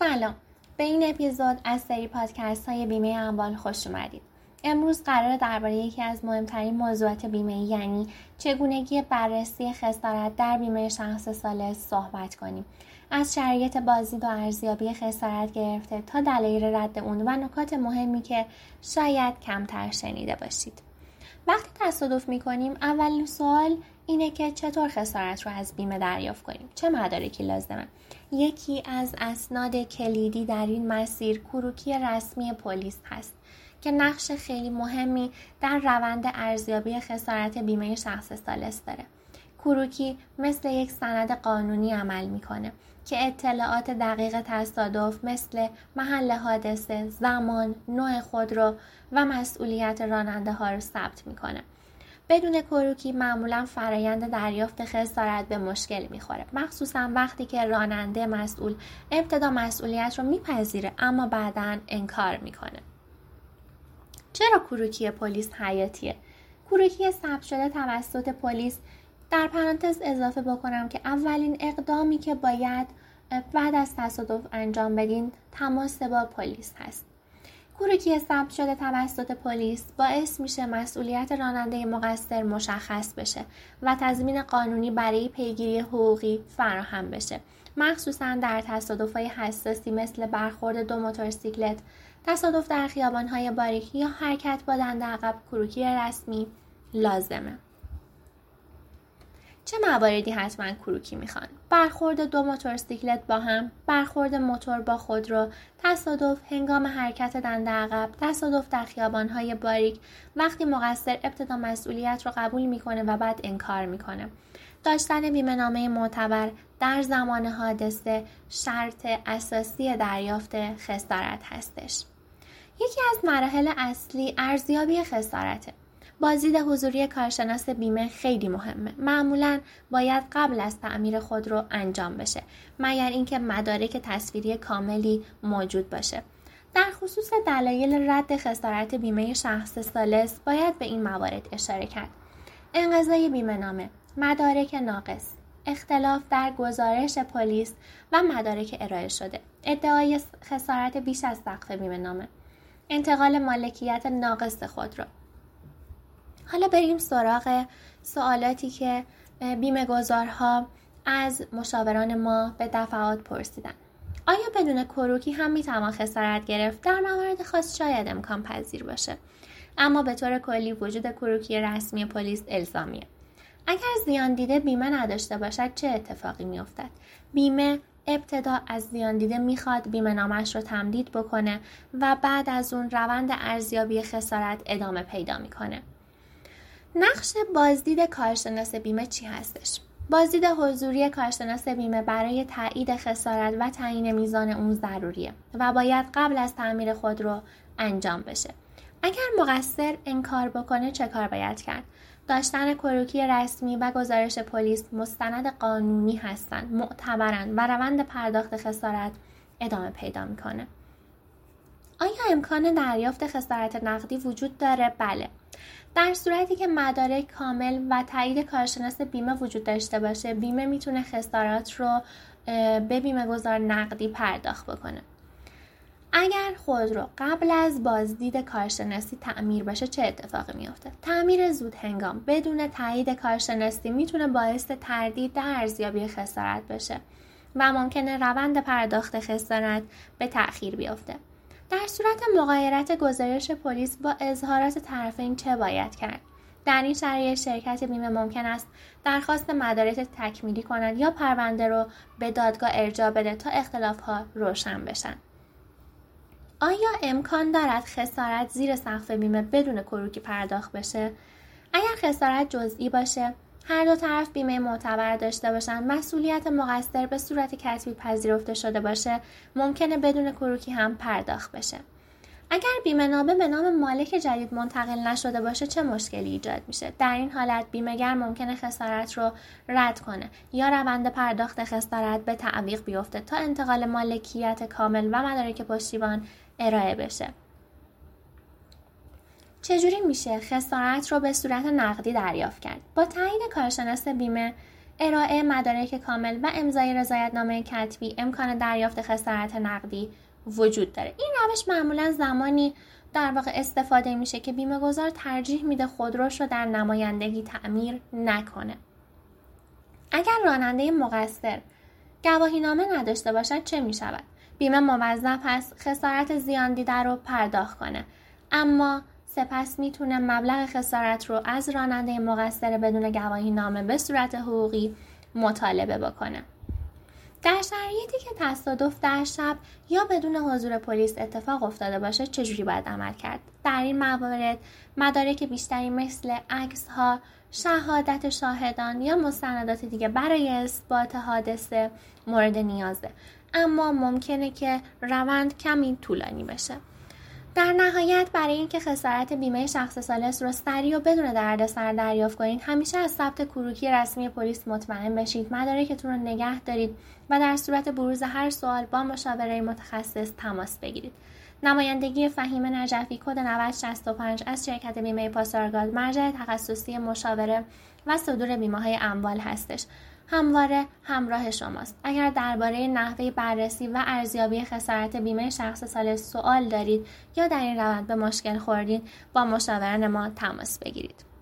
سلام، به این اپیزود از سری پادکست های بیمه اموال خوش اومدید. امروز قراره درباره یکی از مهمترین موضوعات بیمه یعنی چگونگی بررسی خسارت در بیمه شخص ثالث صحبت کنیم. از شرایط بازدید و ارزیابی خسارت گرفته تا دلایل رد اون و نکات مهمی که شاید کمتر شنیده باشید. وقتی تصادف میکنیم اولین سوال اینه که چطور خسارت رو از بیمه دریافت کنیم؟ چه مدارکی لازمه؟ یکی از اسناد کلیدی در این مسیر کروکی رسمی پلیس هست که نقش خیلی مهمی در روند ارزیابی خسارت بیمه شخص ثالث داره. کروکی مثل یک سند قانونی عمل میکنه که اطلاعات دقیق تصادف مثل محل حادثه، زمان، نوع خودرو و مسئولیت راننده ها رو ثبت میکنه. بدون کروکی معمولا فرایند دریافت خسارت به مشکل میخوره، مخصوصا وقتی که راننده مسئول ابتدا مسئولیت رو میپذیره اما بعداً انکار میکنه. چرا کروکی پلیس حیاتیه؟ کروکی ثبت شده توسط پلیس، در پرانتز اضافه بکنم که اولین اقدامی که باید بعد از تصادف انجام بدین تماس با پلیس هست. کروکی ثبت شده توسط پلیس باعث میشه مسئولیت راننده مقصر مشخص بشه و تضمین قانونی برای پیگیری حقوقی فراهم بشه، مخصوصا در تصادف‌های حساسی مثل برخورد دو موتورسیکلت، تصادف در خیابان‌های باریک یا حرکت با دنده عقب. کروکی رسمی لازمه. چه مواردی حتما کروکی میخوان؟ برخورد دو موتورسیکلت با هم، برخورد موتور با خودرو، تصادف هنگام حرکت دنده عقب، تصادف در خیابان‌های باریک وقتی مقصر ابتدا مسئولیت رو قبول میکنه و بعد انکار میکنه. داشتن بیمه‌نامه معتبر در زمان حادثه شرط اساسی دریافت خسارت هستش. یکی از مراحل اصلی ارزیابی خسارته. بازدید حضوری کارشناس بیمه خیلی مهمه. معمولاً باید قبل از تعمیر خودرو انجام بشه، مگر اینکه مدارک تصویری کاملی موجود باشه. در خصوص دلایل رد خسارت بیمه شخص ثالث باید به این موارد اشاره کرد: انقضای بیمه‌نامه، مدارک ناقص، اختلاف در گزارش پلیس و مدارک ارائه شده، ادعای خسارت بیش از سقف بیمه‌نامه، انتقال مالکیت ناقص خودرو. حالا بریم سراغ سوالاتی که بیمه گذارها از مشاوران ما به دفعات پرسیدن. آیا بدون کروکی هم میتوان خسارت گرفت؟ در موارد خاص شاید امکان پذیر باشه، اما به طور کلی وجود کروکی رسمی پلیس الزامیه. اگر زیان دیده بیمه نداشته باشد چه اتفاقی میافتد؟ بیمه ابتدا از زیان دیده میخواد بیمه نامش رو تمدید بکنه و بعد از اون روند ارزیابی خسارت ادامه پیدا میکنه. نقش بازدید کارشناس بیمه چی هستش؟ بازدید حضوری کارشناس بیمه برای تایید خسارت و تعیین میزان اون ضروریه و باید قبل از تعمیر خودرو انجام بشه. اگر مقصر انکار بکنه چه کار باید کرد؟ داشتن کروکی رسمی و گزارش پلیس مستند قانونی هستند، معتبرند و روند پرداخت خسارت ادامه پیدا میکنه. آیا امکان دریافت خسارت نقدی وجود داره؟ بله. در صورتی که مدارک کامل و تایید کارشناس بیمه وجود داشته باشه، بیمه میتونه خسارات رو به بیمه گذار نقدی پرداخت بکنه. اگر خودرو قبل از بازدید کارشناسی تعمیر بشه چه اتفاقی میفته؟ تعمیر زود هنگام بدون تایید کارشناسی میتونه باعث تردید در ارزیابی خسارت بشه و ممکنه روند پرداخت خسارت به تأخیر بیفته. در صورت مغایرت گزارش پلیس با اظهارات طرفین چه باید کرد؟ در این شرایط شرکت بیمه ممکن است درخواست مدارک تکمیلی کند یا پرونده رو به دادگاه ارجاع بده تا اختلاف‌ها روشن بشن. آیا امکان دارد خسارت زیر سقف بیمه بدون کروکی پرداخت بشه؟ اگر خسارت جزئی باشه، هر دو طرف بیمه معتبر داشته باشن، مسئولیت مقصر به صورت کتبی پذیرفته شده باشه، ممکنه بدون کروکی هم پرداخت بشه. اگر بیمه نامه به نام مالک جدید منتقل نشده باشه چه مشکلی ایجاد میشه؟ در این حالت بیمه‌گر ممکنه خسارت رو رد کنه یا روند پرداخت خسارت به تعویق بیفته تا انتقال مالکیت کامل و مدارک پشتیبان ارائه بشه. چجوری میشه خسارت رو به صورت نقدی دریافت کرد؟ با تایید کارشناس بیمه ارائه مدارک کامل و امضای رضایتنامه کتبی امکان دریافت خسارت نقدی وجود داره. این روش معمولا زمانی در واقع استفاده میشه که بیمه‌گذار ترجیح میده خودروش رو در نمایندگی تعمیر نکنه. اگر راننده مقصر گواهینامه نداشته باشد چه میشود؟ بیمه موظف هست خسارت زیان دیده رو پرداخت کنه، اما سپس میتونه مبلغ خسارت رو از راننده مقصر بدون گواهینامه به صورت حقوقی مطالبه بکنه. در شرایطی که تصادف در شب یا بدون حضور پلیس اتفاق افتاده باشه چجوری باید عمل کرد؟ در این موارد مدارک بیشتری مثل عکس‌ها، شهادت شاهدان یا مستندات دیگه برای اثبات حادثه مورد نیازه، اما ممکنه که روند کمی طولانی بشه. در نهایت برای اینکه خسارت بیمه شخص ثالث رو سریع و بدون دردسر دریافت کنید، همیشه از ثبت کروکی رسمی پلیس مطمئن بشید، مدارکتون رو نگه دارید و در صورت بروز هر سوال با مشاوره متخصص تماس بگیرید. نمایندگی فهیم نجفی کد 9065 از شرکت بیمه پاسارگاد مرجع تخصصی مشاوره و صدور بیمه‌های اموال هستش. همواره همراه شماست. اگر درباره نحوه بررسی و ارزیابی خسارت بیمه شخص ثالث سوال دارید یا در این روند به مشکل خوردید، با مشاوران ما تماس بگیرید.